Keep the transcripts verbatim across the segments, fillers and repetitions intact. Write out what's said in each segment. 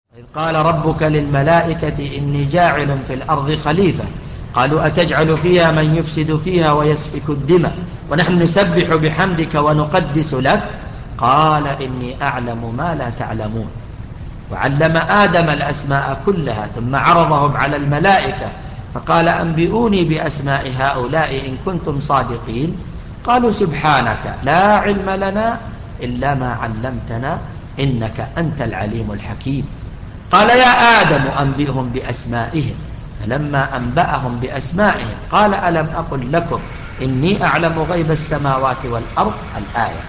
إذ قال ربك للملائكة إني جاعل في الأرض خليفة قالوا أتجعل فيها من يفسد فيها ويسفك الدماء ونحن نسبح بحمدك ونقدس لك قال إني أعلم ما لا تعلمون. وعلم آدم الأسماء كلها ثم عرضهم على الملائكة فقال أنبئوني بأسماء هؤلاء إن كنتم صادقين قالوا سبحانك لا علم لنا إلا ما علمتنا إنك أنت العليم الحكيم. قال يا آدم أنبئهم بأسمائهم فلما أنبأهم بأسمائهم قال ألم أقل لكم إني أعلم غيب السماوات والأرض الآية.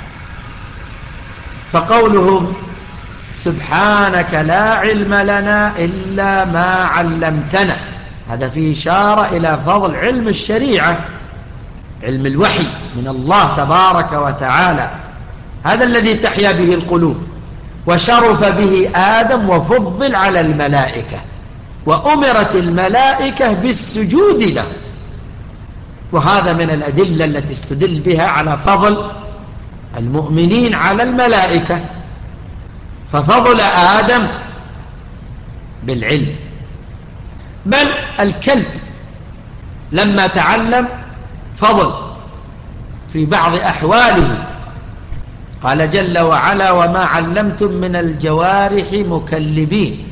فقولهم سبحانك لا علم لنا إلا ما علمتنا هذا فيه إشارة إلى فضل علم الشريعة، علم الوحي من الله تبارك وتعالى، هذا الذي تحيا به القلوب. وشرف به آدم وفضل على الملائكة وأمرت الملائكة بالسجود له، وهذا من الأدلة التي استدل بها على فضل المؤمنين على الملائكة. ففضل آدم بالعلم. بل الكلب لما تعلم فضل في بعض أحواله، قال جل وعلا وما علمتم من الجوارح مكلبين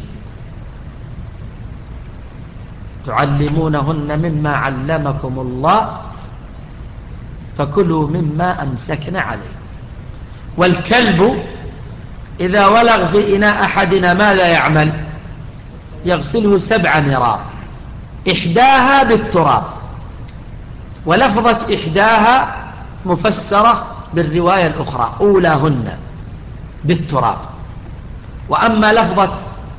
تعلمونهن مما علمكم الله فكلوا مما أمسكنا عليه. والكلب إذا ولغ في إناء أحدنا ماذا يعمل؟ يغسله سبع مرار، إحداها بالتراب، ولفظة إحداها مفسرة بالرواية الأخرى أولاهن بالتراب، وأما لفظة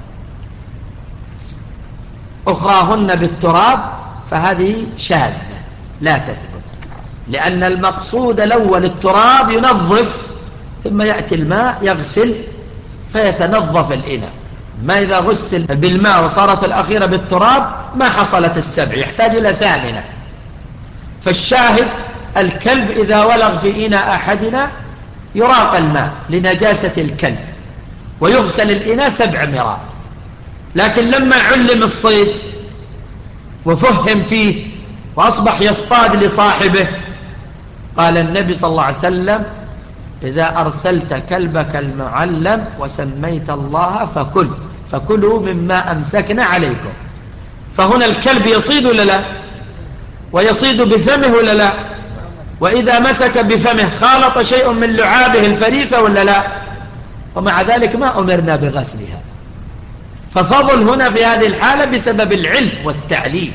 أخراهن بالتراب فهذه شاذة لا تثبت، لأن المقصود الأول التراب ينظف ثم يأتي الماء يغسل فيتنظف الإناء. ما إذا غسل بالماء وصارت الأخيرة بالتراب ما حصلت السبع، يحتاج إلى ثامنة. فالشاهد الكلب إذا ولغ في إناء أحدنا يراق الماء لنجاسة الكلب ويغسل الإناء سبع مرات. لكن لما علم الصيد وفهم فيه وأصبح يصطاد لصاحبه قال النبي صلى الله عليه وسلم إذا أرسلت كلبك المعلم وسميت الله فكل فكلوا مما أمسكنا عليكم. فهنا الكلب يصيد ولا لا؟ ويصيد بفمه ولا لا؟ وإذا مسك بفمه خالط شيء من لعابه الفريسة ولا لا؟ ومع ذلك ما أمرنا بغسلها. ففضل هنا في هذه الحالة بسبب العلم والتعليم.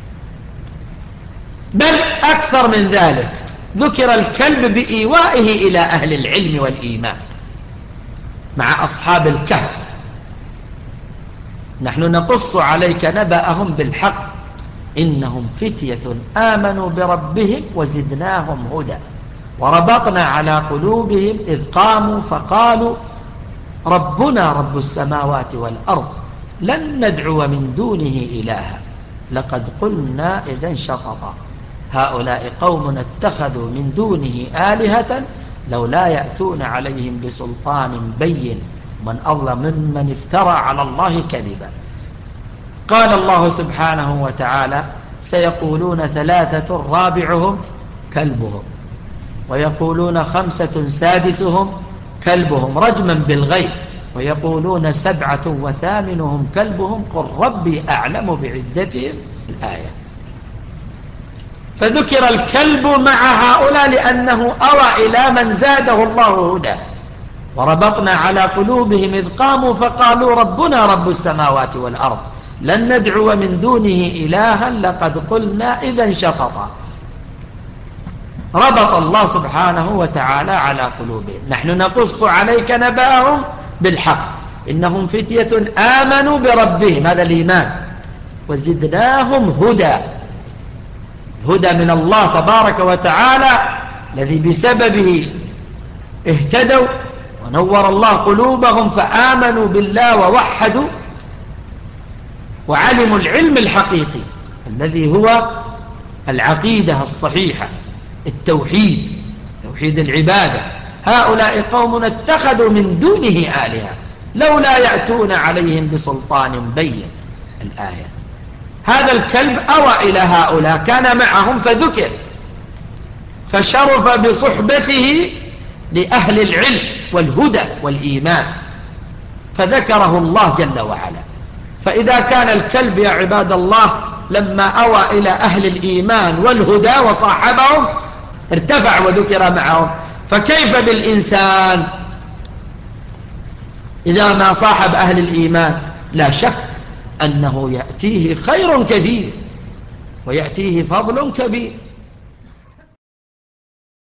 بل أكثر من ذلك ذكر الكلب بإيوائه إلى أهل العلم والإيمان مع أصحاب الكهف نحن نقص عليك نبأهم بالحق إنهم فتية آمنوا بربهم وزدناهم هدى وربطنا على قلوبهم إذ قاموا فقالوا ربنا رب السماوات والأرض لن ندعو من دونه إلها لقد قلنا إذا شططا هؤلاء قوم اتخذوا من دونه آلهة لولا يأتون عليهم بسلطان بين من أظلم ممن افترى على الله كذبا. قال الله سبحانه وتعالى سيقولون ثلاثة رابعهم كلبهم ويقولون خمسة سادسهم كلبهم رجما بالغيب ويقولون سبعة وثامنهم كلبهم قل ربي أعلم بعدتهم الآية. فذكر الكلب مع هؤلاء لأنه أوى إلى من زاده الله هدى وربطنا على قلوبهم إذ قاموا فقالوا ربنا رب السماوات والأرض لن ندعو من دونه إلها لقد قلنا إذا شططا. ربط الله سبحانه وتعالى على قلوبهم. نحن نقص عليك نبأهم بالحق إنهم فتية آمنوا بربهم هذا الإيمان وزدناهم هدى، هدى من الله تبارك وتعالى الذي بسببه اهتدوا ونور الله قلوبهم فآمنوا بالله ووحدوا وعلموا العلم الحقيقي الذي هو العقيدة الصحيحة التوحيد توحيد العبادة. هؤلاء قوم اتخذوا من دونه آلهة لولا يأتون عليهم بسلطان بين. الآية. هذا الكلب أوى إلى هؤلاء، كان معهم فذكر، فشرف بصحبته لأهل العلم والهدى والإيمان، فذكره الله جل وعلا. فإذا كان الكلب يا عباد الله لما أوى إلى أهل الإيمان والهدى وصاحبهم ارتفع وذكر معهم، فكيف بالإنسان إذا ما صاحب أهل الإيمان؟ لا شك أنه يأتيه خير كثير ويأتيه فضل كبير.